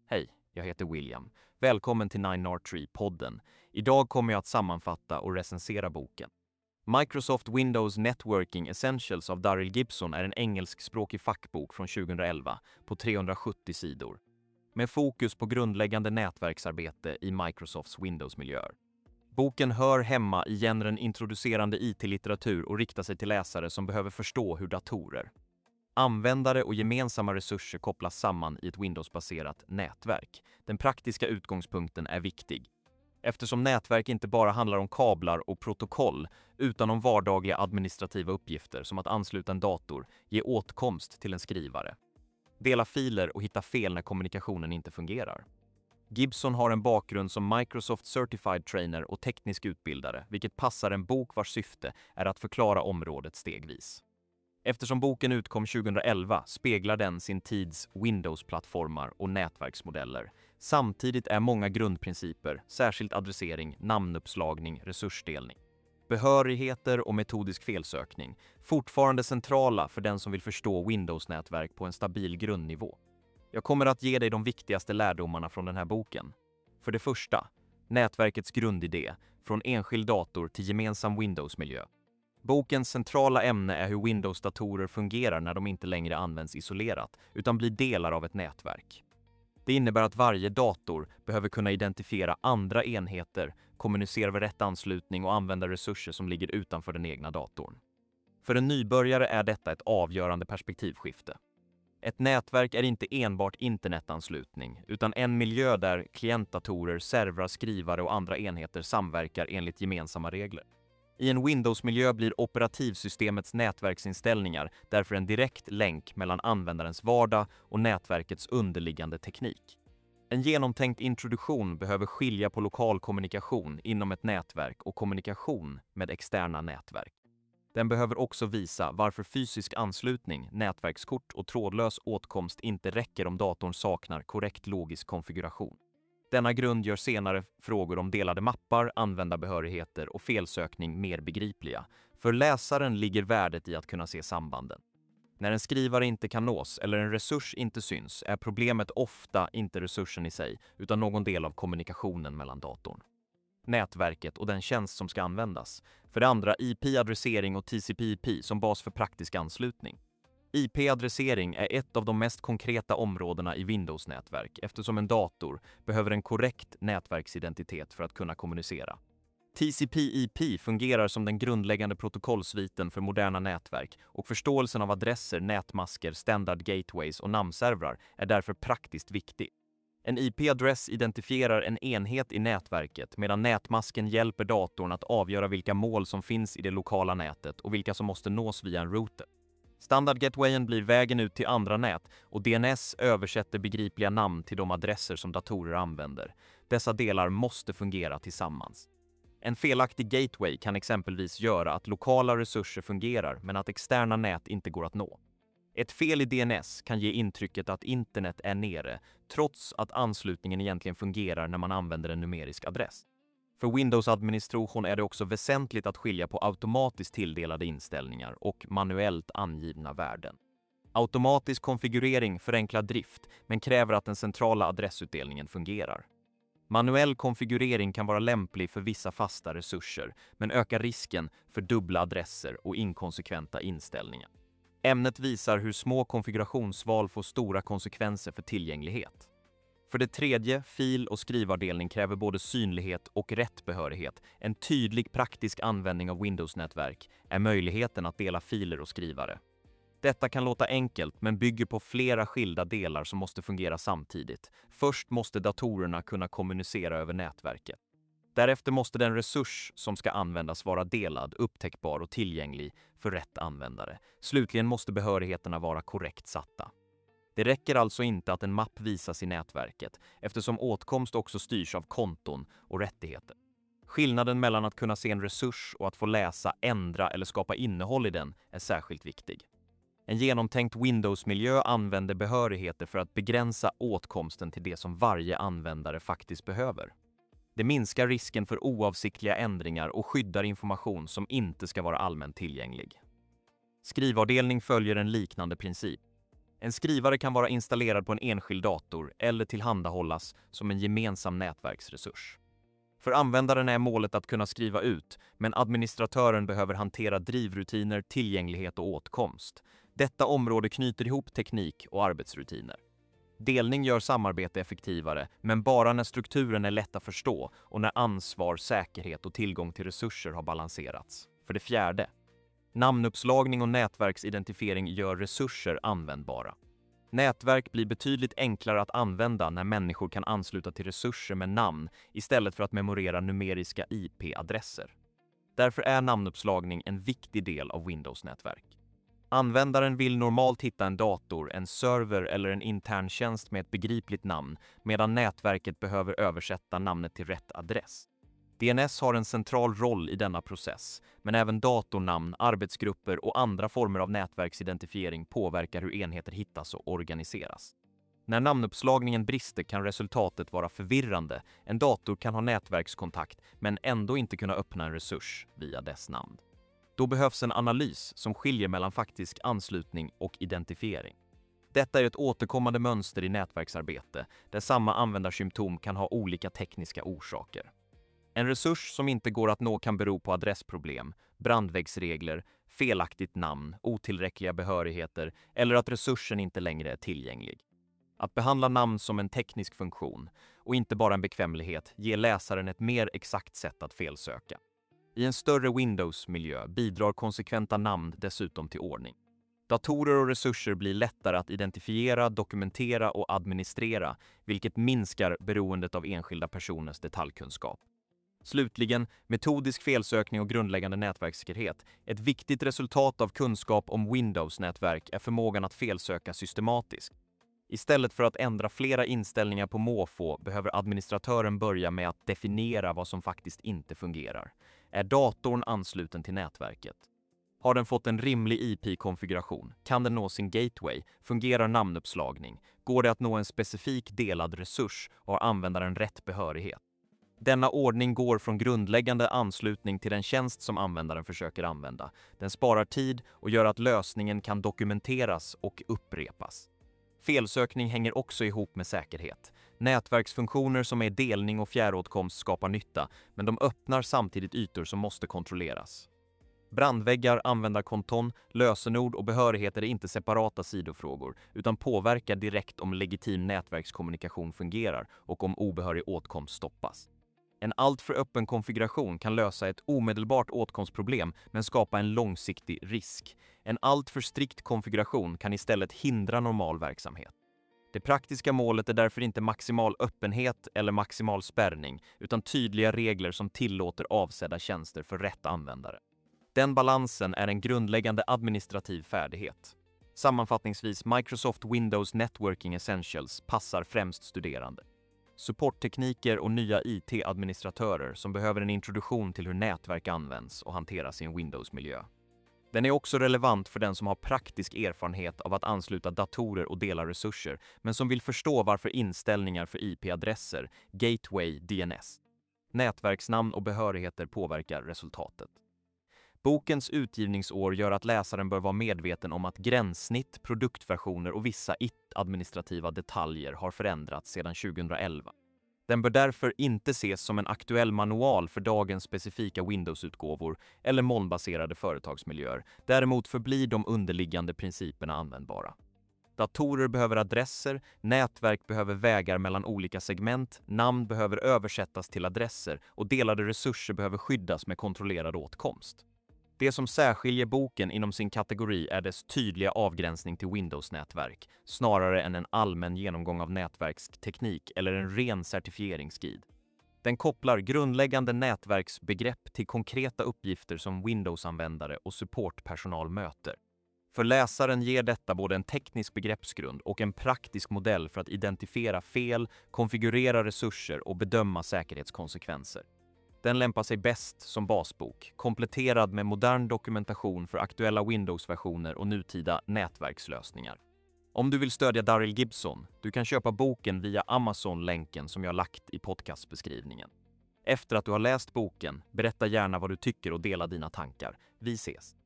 Hej, jag heter William. Välkommen till 9R3-podden. Idag kommer jag att sammanfatta och recensera boken. Microsoft Windows Networking Essentials av Daryl Gibson är en engelskspråkig fackbok från 2011 på 370 sidor. Med fokus på grundläggande nätverksarbete i Microsofts Windows-miljöer. Boken hör hemma i genren introducerande IT-litteratur och riktar sig till läsare som behöver förstå hur datorer, användare och gemensamma resurser kopplas samman i ett Windows-baserat nätverk. Den praktiska utgångspunkten är viktig, eftersom nätverk inte bara handlar om kablar och protokoll utan om vardagliga administrativa uppgifter som att ansluta en dator, ge åtkomst till en skrivare, dela filer och hitta fel när kommunikationen inte fungerar. Gibson har en bakgrund som Microsoft Certified Trainer och teknisk utbildare, vilket passar en bok vars syfte är att förklara området stegvis. Eftersom boken utkom 2011 speglar den sin tids Windows-plattformar och nätverksmodeller. Samtidigt är många grundprinciper, särskilt adressering, namnuppslagning, resursdelning, behörigheter och metodisk felsökning, fortfarande centrala för den som vill förstå Windows-nätverk på en stabil grundnivå. Jag kommer att ge dig de viktigaste lärdomarna från den här boken. För det första, nätverkets grundidé, från enskild dator till gemensam Windows-miljö. Bokens centrala ämne är hur Windows-datorer fungerar när de inte längre används isolerat, utan blir delar av ett nätverk. Det innebär att varje dator behöver kunna identifiera andra enheter, kommunicera vid rätt anslutning och använda resurser som ligger utanför den egna datorn. För en nybörjare är detta ett avgörande perspektivskifte. Ett nätverk är inte enbart internetanslutning, utan en miljö där klientdatorer, servrar, skrivare och andra enheter samverkar enligt gemensamma regler. I en Windows-miljö blir operativsystemets nätverksinställningar därför en direkt länk mellan användarens vardag och nätverkets underliggande teknik. En genomtänkt introduktion behöver skilja på lokal kommunikation inom ett nätverk och kommunikation med externa nätverk. Den behöver också visa varför fysisk anslutning, nätverkskort och trådlös åtkomst inte räcker om datorn saknar korrekt logisk konfiguration. Denna grund gör senare frågor om delade mappar, användarbehörigheter och felsökning mer begripliga. För läsaren ligger värdet i att kunna se sambanden. När en skrivare inte kan nås eller en resurs inte syns är problemet ofta inte resursen i sig utan någon del av kommunikationen mellan datorn, nätverket och den tjänst som ska användas. För det andra, IP-adressering och TCP/IP som bas för praktisk anslutning. IP-adressering är ett av de mest konkreta områdena i Windows-nätverk eftersom en dator behöver en korrekt nätverksidentitet för att kunna kommunicera. TCP/IP fungerar som den grundläggande protokollsviten för moderna nätverk och förståelsen av adresser, nätmasker, standard gateways och namnservrar är därför praktiskt viktig. En IP-adress identifierar en enhet i nätverket medan nätmasken hjälper datorn att avgöra vilka mål som finns i det lokala nätet och vilka som måste nås via en router. Standardgatewayen blir vägen ut till andra nät och DNS översätter begripliga namn till de adresser som datorer använder. Dessa delar måste fungera tillsammans. En felaktig gateway kan exempelvis göra att lokala resurser fungerar men att externa nät inte går att nå. Ett fel i DNS kan ge intrycket att internet är nere trots att anslutningen egentligen fungerar när man använder en numerisk adress. För Windows-administration är det också väsentligt att skilja på automatiskt tilldelade inställningar och manuellt angivna värden. Automatisk konfigurering förenklar drift men kräver att den centrala adressutdelningen fungerar. Manuell konfigurering kan vara lämplig för vissa fasta resurser men ökar risken för dubbla adresser och inkonsekventa inställningar. Ämnet visar hur små konfigurationsval får stora konsekvenser för tillgänglighet. För det tredje, fil- och skrivavdelning kräver både synlighet och rätt behörighet. En tydlig praktisk användning av Windows-nätverk är möjligheten att dela filer och skrivare. Detta kan låta enkelt men bygger på flera skilda delar som måste fungera samtidigt. Först måste datorerna kunna kommunicera över nätverket. Därefter måste den resurs som ska användas vara delad, upptäckbar och tillgänglig för rätt användare. Slutligen måste behörigheterna vara korrekt satta. Det räcker alltså inte att en mapp visas i nätverket eftersom åtkomst också styrs av konton och rättigheter. Skillnaden mellan att kunna se en resurs och att få läsa, ändra eller skapa innehåll i den är särskilt viktig. En genomtänkt Windows-miljö använder behörigheter för att begränsa åtkomsten till det som varje användare faktiskt behöver. Det minskar risken för oavsiktliga ändringar och skyddar information som inte ska vara allmänt tillgänglig. Skrivavdelning följer en liknande princip. En skrivare kan vara installerad på en enskild dator eller tillhandahållas som en gemensam nätverksresurs. För användaren är målet att kunna skriva ut, men administratören behöver hantera drivrutiner, tillgänglighet och åtkomst. Detta område knyter ihop teknik och arbetsrutiner. Delning gör samarbete effektivare, men bara när strukturen är lätt att förstå och när ansvar, säkerhet och tillgång till resurser har balanserats. För det fjärde, namnuppslagning och nätverksidentifiering gör resurser användbara. Nätverk blir betydligt enklare att använda när människor kan ansluta till resurser med namn istället för att memorera numeriska IP-adresser. Därför är namnuppslagning en viktig del av Windows-nätverk. Användaren vill normalt hitta en dator, en server eller en intern tjänst med ett begripligt namn, medan nätverket behöver översätta namnet till rätt adress. DNS har en central roll i denna process, men även datornamn, arbetsgrupper och andra former av nätverksidentifiering påverkar hur enheter hittas och organiseras. När namnuppslagningen brister kan resultatet vara förvirrande. En dator kan ha nätverkskontakt men ändå inte kunna öppna en resurs via dess namn. Då behövs en analys som skiljer mellan faktisk anslutning och identifiering. Detta är ett återkommande mönster i nätverksarbete där samma användarsymptom kan ha olika tekniska orsaker. En resurs som inte går att nå kan bero på adressproblem, brandväggsregler, felaktigt namn, otillräckliga behörigheter eller att resursen inte längre är tillgänglig. Att behandla namn som en teknisk funktion och inte bara en bekvämlighet ger läsaren ett mer exakt sätt att felsöka. I en större Windows-miljö bidrar konsekventa namn dessutom till ordning. Datorer och resurser blir lättare att identifiera, dokumentera och administrera, vilket minskar beroendet av enskilda personers detaljkunskap. Slutligen, metodisk felsökning och grundläggande nätverkssäkerhet. Ett viktigt resultat av kunskap om Windows-nätverk är förmågan att felsöka systematiskt. Istället för att ändra flera inställningar på måfå behöver administratören börja med att definiera vad som faktiskt inte fungerar. Är datorn ansluten till nätverket? Har den fått en rimlig IP-konfiguration? Kan den nå sin gateway? Fungerar namnuppslagning? Går det att nå en specifik delad resurs och har användaren rätt behörighet? Denna ordning går från grundläggande anslutning till den tjänst som användaren försöker använda. Den sparar tid och gör att lösningen kan dokumenteras och upprepas. Felsökning hänger också ihop med säkerhet. Nätverksfunktioner som är delning och fjärråtkomst skapar nytta, men de öppnar samtidigt ytor som måste kontrolleras. Brandväggar, användarkonton, lösenord och behörigheter är inte separata sidofrågor utan påverkar direkt om legitim nätverkskommunikation fungerar och om obehörig åtkomst stoppas. En alltför öppen konfiguration kan lösa ett omedelbart åtkomstproblem men skapa en långsiktig risk. En alltför strikt konfiguration kan istället hindra normal verksamhet. Det praktiska målet är därför inte maximal öppenhet eller maximal spärrning utan tydliga regler som tillåter avsedda tjänster för rätt användare. Den balansen är en grundläggande administrativ färdighet. Sammanfattningsvis, Microsoft Windows Networking Essentials passar främst studerande. Supporttekniker och nya IT-administratörer som behöver en introduktion till hur nätverk används och hanteras i en Windows-miljö. Den är också relevant för den som har praktisk erfarenhet av att ansluta datorer och dela resurser, men som vill förstå varför inställningar för IP-adresser, gateway, DNS, nätverksnamn och behörigheter påverkar resultatet. Bokens utgivningsår gör att läsaren bör vara medveten om att gränssnitt, produktversioner och vissa administrativa detaljer har förändrats sedan 2011. Den bör därför inte ses som en aktuell manual för dagens specifika Windows-utgåvor eller molnbaserade företagsmiljöer. Däremot förblir de underliggande principerna användbara. Datorer behöver adresser, nätverk behöver vägar mellan olika segment, namn behöver översättas till adresser och delade resurser behöver skyddas med kontrollerad åtkomst. Det som särskiljer boken inom sin kategori är dess tydliga avgränsning till Windows-nätverk, snarare än en allmän genomgång av nätverksteknik eller en ren certifieringsguide. Den kopplar grundläggande nätverksbegrepp till konkreta uppgifter som Windows-användare och supportpersonal möter. För läsaren ger detta både en teknisk begreppsgrund och en praktisk modell för att identifiera fel, konfigurera resurser och bedöma säkerhetskonsekvenser. Den lämpar sig bäst som basbok, kompletterad med modern dokumentation för aktuella Windows-versioner och nutida nätverkslösningar. Om du vill stödja Daryl Gibson, du kan köpa boken via Amazon-länken som jag lagt i podcastbeskrivningen. Efter att du har läst boken, berätta gärna vad du tycker och dela dina tankar. Vi ses!